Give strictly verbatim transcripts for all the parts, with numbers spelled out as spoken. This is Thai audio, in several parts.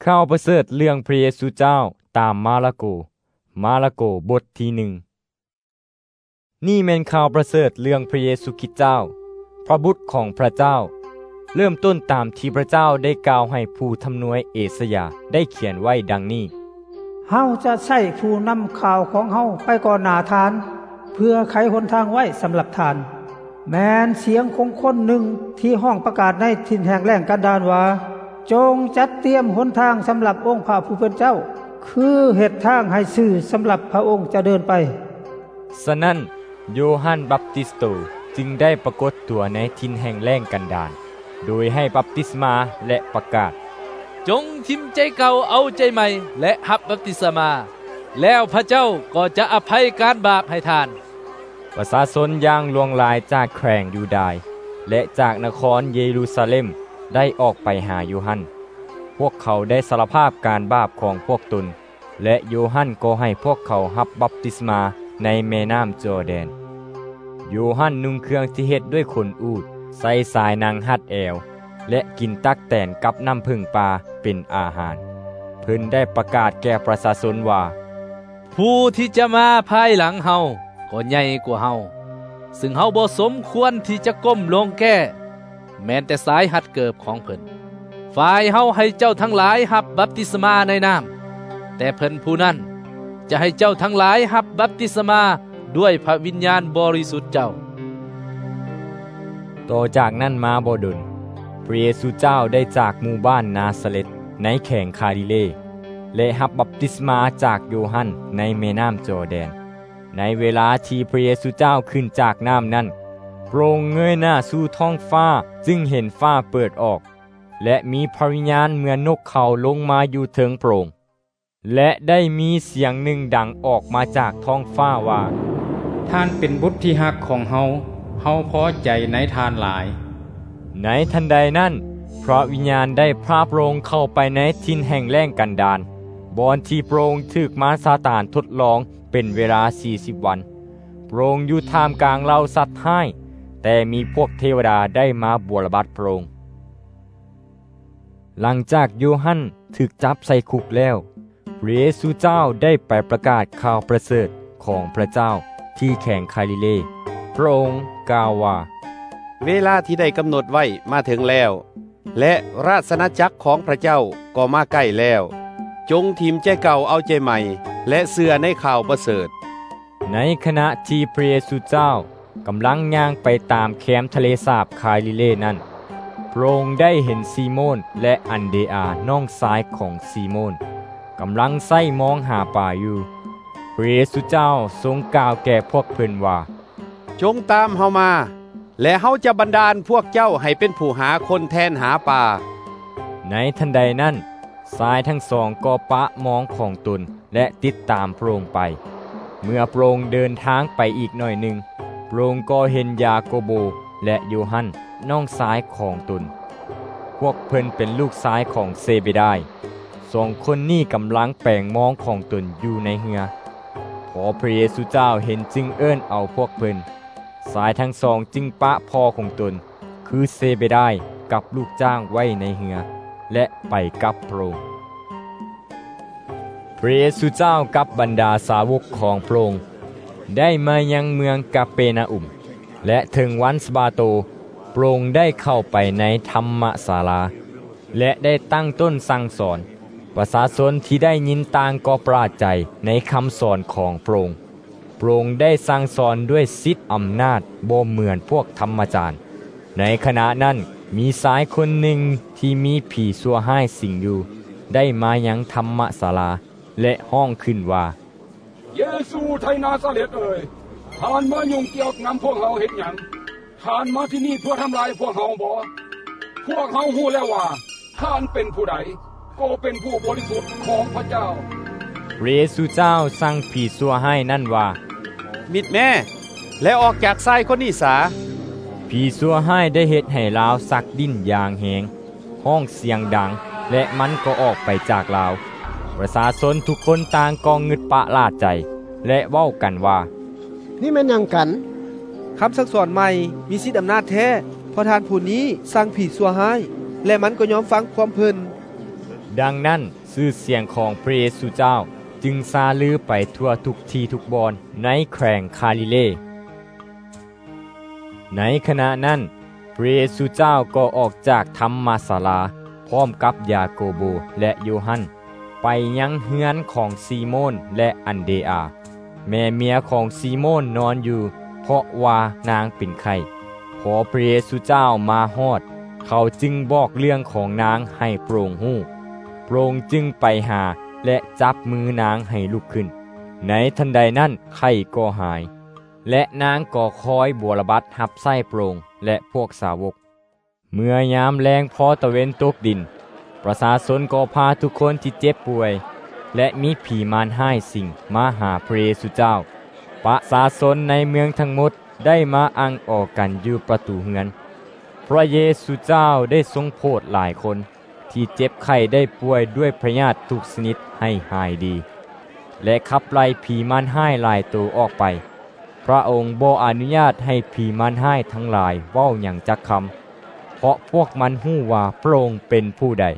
ข่าวประเสริฐเรื่องพระเยซูเจ้าตามมาระโกมาระโกบทที่หนึ่งนี่แม่นข่าวประเสริฐเรื่องพระเยซูคริสต์เจ้าพระบุตรของพระเจ้าเริ่มต้นตามที่พระเจ้าได้กล่าวให้ผู้ทำนวยเอสยาได้เขียนไว้ดังนี้เฮาจะใช้ผู้นำข่าวของเฮาไปก่อนหน้าทานเพื่อไขหนทางไว้สำหรับทานแม้นเสียงของคนหนึ่งที่ห้องประกาศในถิ่นแห่งแล้งกันดารว่าจงจัดเตรียมหนทางสำหรับองค์พระผู้เป็นเจ้าคือเฮ็ดทางให้ซื่อสำหรับพระองค์จะเดินไปฉะนั้นโยฮันบัพติสโตจึงได้ปรากฏตัวในถิ่นแห่งแล้งกันดารโดยให้บัพติศมาและประกาศจงทิมใจเก่าเอาใจใหม่และรับบัพติศมาแล้วพระเจ้าก็จะอภัยการบาปให้ทานประชาชนย่างลวงลายจากแขวงยูดาห์และจากนครเยรูซาเล็มได้ออกไปหาโยฮันพวกเขาได้สารภาพการบาปของพวกตนและโยฮันก็ให้พวกเขารับบัพติศมาในแม่น้ำจอร์แดนโยฮันนุ่งเครื่องที่เฮ็ดด้วยขนอูฐใส่สายนางฮัดแอวและกินตักแตนกับน้ำผึ้งปลาเป็นอาหารเพิ่นได้ประกาศแก่ประชาชนว่าผู้ที่จะมาภายหลังเฮาก็ใหญ่กว่าเฮาซึ่งเฮาบ่สมควรที่จะก้มลงแก้แม้แต่สายหัดเกิบของเพิ่นฝ่ายเฮาให้เจ้าทั้งหลายรับบัพติศมาในน้ำแต่เพิ่นผู้นั้นจะให้เจ้าทั้งหลายรับบัพติศมาด้วยพระวิญญาณบริสุทธิ์เจ้าต่อจากนั้นมาบ่ดนพระเยซูเจ้าได้จากหมู่บ้านนาซาเร็ตในแขวงคาลิเลและรับบัพติศมาจากโยฮันในแม่น้ำจอร์แดนในเวลาที่พระเยซูเจ้าขึ้นจากน้ำนั้นพระองค์เงยหน้าสู่ท้องฟ้าจึงเห็นฟ้าเปิดออกและมีพระวิญญาณเหมือนนกเขาลงมาอยู่เทิงพระองค์และได้มีเสียงหนึ่งดังออกมาจากท้องฟ้าว่าท่านเป็นบุตรที่ฮักของเฮาเฮาพอใจในทานหลายในทันใดนั้นพระวิญญาณได้พาพระองค์เข้าไปในถิ่นแห่งแล้งกันดารบ่อนที่พระองค์ถูกมารซาตานทดลองเป็นเวลาสี่สิบวันพระองค์อยู่ท่ามกลางเหล่าสัตว์ให้แต่มีพวกเทวดาได้มาบวรบัตรพระองค์หลังจากโยฮันถูกจับใส่คุกแล้วพระเยซูเจ้าได้ไปประกาศข่าวประเสริฐของพระเจ้าที่แขวงคาลิเลพระองค์กล่าวว่าเวลาที่ได้กำหนดไว้มาถึงแล้วและราชอาณาจักรของพระเจ้าก็มาใกล้แล้วจงทิมใจเก่าเอาใจใหม่และเชื่อในข่าวประเสริฐในขณะที่พระเยซูเจ้ากำลังย่างไปตามแคมทะเลสาบคาลิเลนั้นพระองค์ได้เห็นซีโมนและอันเดอาน้องชายของซีโมนกำลังใส่มองหาปลาอยู่พระเยซูเจ้าทรงกล่าวแก่พวกเพิ่นว่าจงตามเฮามาและเฮาจะบันดาลพวกเจ้าให้เป็นผู้หาคนแทนหาปลาในทันใดนั้นชายทั้งสองก็ปะมองของตนและติดตามพระองค์ไปเมื่อพระองค์เดินทางไปอีกหน่อยหนึ่งพระองค์ก็เห็นยาโกโบและโยฮันน้องชายของตนพวกเพิ่นเป็นลูกชายของเซเบดายสองคนนี้กำลังแปลงมองของตนอยู่ในเรือพอพระเยซูเจ้าเห็นจึงเอิ้นเอาพวกเพิ่นชายทั้งสองจึงปะพ่อของตนคือเซเบดายกับลูกจ้างไว้ในเรือและไปกับพระองค์พระเยซูเจ้ากับบรรดาสาวกของพระองค์ได้มายังเมืองกาเปนาอุมและถึงวันสะบาโตพระองค์ได้เข้าไปในธรรมศาลาและได้ตั้งต้นสั่งสอนประชาชนที่ได้ยินต่างก็ประหลาดใจในคำสอนของพระองค์พระองค์ได้สั่งสอนด้วยฤทธิ์อำนาจบ่เหมือนพวกธรรมจารย์ในขณะนั้นมีชายคนหนึ่งที่มีผีชั่วร้ายสิงอยู่ได้มายังธรรมศาลาและห้องขึ้นว่าเยซูไทนาซาเร็ตเอ่ยท่านมายุ่งเกี่ยวกับนำพวกเฮาเฮ็ดหยังท่านมาที่นี่เพื่อทำลายพวกเฮาบ่พวกเฮาฮู้แล้วว่าท่านเป็นผู้ใดก็เป็นผู้บริสุทธิ์ของพระเจ้าพระเยซูเจ้าสั่งผีชั่วร้ายนั่นว่ามิดแม่และออกจากชายคนนี้สาผีชั่วร้ายได้เฮ็ดให้ลาวสักดิ้นอย่างแหงห้องเสียงดังและมันก็ออกไปจากลาวประชาชนทุกคนต่างก็งึดปะลาดใจและเว้ากันว่านี่แม่นหยังกันคำสั่งสอนใหม่มีสิทธิอำนาจแท้เพราะท่านผู้นี้สั่งผีชั่วร้ายและมันก็ยอมฟังความเพิ่นดังนั้นชื่อเสียงของพระเยซูเจ้าจึงซาลือไปทั่วทุกที่ทุกบอนในแขวงคาลิเลในขณะนั้นพระเยซูเจ้าก็ออกจากธรรมศาลาพร้อมกับยาโกโบและโยฮันไปยังเฮือนของซีโมนและอันเดอาแม่เมียของซีโมนนอนอยู่เพราะว่านางเป็นไข้พอพระเยซูเจ้ามาฮอดเขาจึงบอกเรื่องของนางให้โปร่งหู้โปร่งจึงไปหาและจับมือนางให้ลุกขึ้นในทันใดนั้นไข้ก็หายและนางก็คอยบัวระบัดหับไส้โปร่งและพวกสาวกเมื่อยามแรงพอตะเวนตกดินประชาชนก็พาทุกคนที่เจ็บป่วยและมีผีมารห้ายสิ่งมาหาพระเยซูเจ้าประชาชนในเมืองทั้งหมดได้มาอังออกกันอยู่ประตูเฮือนพระเยซูเจ้าได้ทรงโปรดหลายคนที่เจ็บไข้ได้ป่วยด้วยพยาธิทุกชนิดให้หายดีและขับไล่ผีมารห้ายหลายตัวออกไปพระองค์บ่อนุญาตให้ผีมารห้ายทั้งหลายเว้าหยังจักคำเพราะพวกมันฮู้ว่าพระองค์เป็นผู้ใด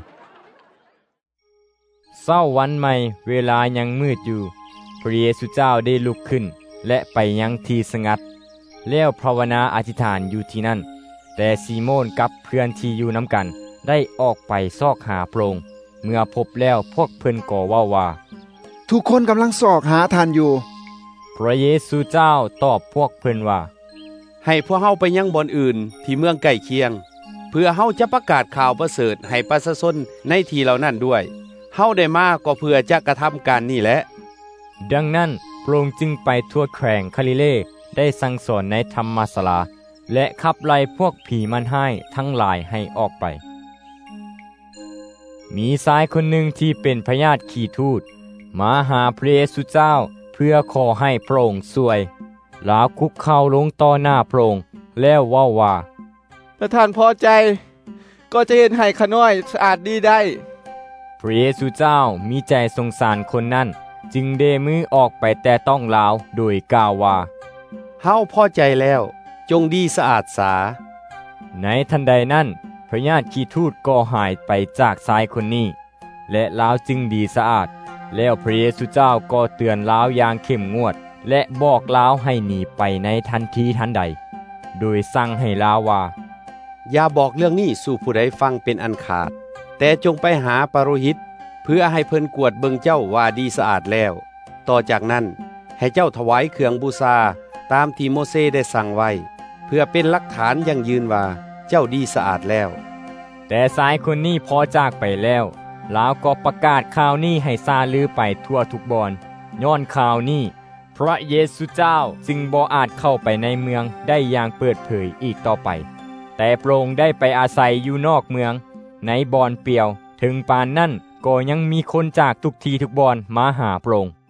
เช้าวันใหม่เวลายังมืดอยู่พระเยซูเจ้าได้ลุกขึ้นและไปยังที่สงัดแล้วภาวนาอธิษฐานอยู่ที่นั่นแต่ซีโมนกับเพื่อนที่อยู่น้ำกันได้ออกไปซอกหาพระองค์เมื่อพบแล้วพวกเพิ่นก็เว้าว่าทุกคนกำลังสอกหาท่านอยู่พระเยซูเจ้าตอบพวกเพิ่นว่าให้พวกเฮาไปยังบ่อนอื่นที่เมืองใกล้เคียงเพื่อเฮาจะประกาศข่าวประเสริฐให้ประชาชนในที่เหล่านั้นด้วยเฮาได้มาก็เพื่อจะกระทำการนี้แหละดังนั้นพระองค์จึงไปทั่วแขวงคาลิเลได้สั่งสอนในธรรมศาลาและขับไล่พวกผีมารห้ายทั้งหลายให้ออกไปมีชายคนหนึ่งที่เป็นพญาติขี้ทูตมาหาพระเยซูเจ้าเพื่อขอให้พระองค์ช่วยลาวคุกเข่าลงต่อหน้าพระองค์แล้วเว้าว่าถ้าท่านพอใจก็จะเห็นให้ข้าน้อยสะอาดดีได้พระเยซูเจ้ามีใจสงสารคนนั้นจึงเดมือออกไปแต่ต้องลาวโดยกล่าวว่าเฮาพอใจแล้วจงดีสะอาดสาในทันใดนั้นพญาติขี้ทูตก็หายไปจากชายคนนี้และลาวจึงดีสะอาดแล้วพระเยซูเจ้าก็เตือนลาวอย่างเข้มงวดและบอกลาวให้หนีไปในทันทีทันใดโดยสั่งให้ลาวว่าอย่าบอกเรื่องนี้สู่ผู้ใดฟังเป็นอันขาดแต่จงไปหาปาโรหิตเพื่อให้เพิ่นกวดเบิ่งเจ้าว่าดีสะอาดแล้วต่อจากนั้นให้เจ้าถวายเครื่องบูชาตามที่โมเสได้สั่งไว้เพื่อเป็นหลักฐานยั่งยืนว่าเจ้าดีสะอาดแล้วแต่ชายคนนี้พอจากไปแล้วลาวก็ประกาศข่าวนี้ให้ซาลือไปทั่วทุกบอนย้อนข่าวนี้พระเยซูเจ้าจึงบ่อาจเข้าไปในเมืองได้อย่างเปิดเผยอีกต่อไปแต่พระองค์ได้ไปอาศัยอยู่นอกเมืองในบ่อนเปี่ยวถึงปานนั้นก็ยังมีคนจากทุกที่ทุกบอนมาหาพระองค์